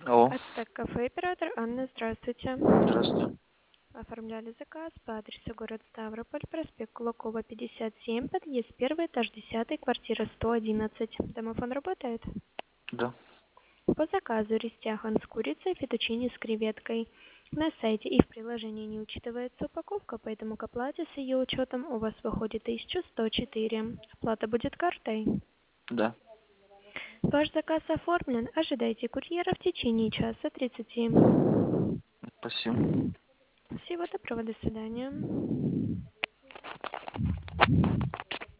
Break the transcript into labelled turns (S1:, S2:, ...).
S1: Алло,
S2: Ацтек кафе, оператор Анна, здравствуйте.
S1: здравствуйте.
S2: Оформляли заказ по адресу город Ставрополь, проспект Кулакова, 57, подъезд 1, этаж 10, квартира 111. Домофон работает?
S1: Да,
S2: По заказу рестяхан с курицей, фетучини с креветкой. На сайте и в приложении не учитывается упаковка, поэтому к оплате с ее учетом у вас выходит 1104. Оплата будет картой.
S1: да.
S2: Ваш заказ оформлен. Ожидайте курьера в течение часа 30.
S1: Спасибо.
S2: Всего доброго, до свидания.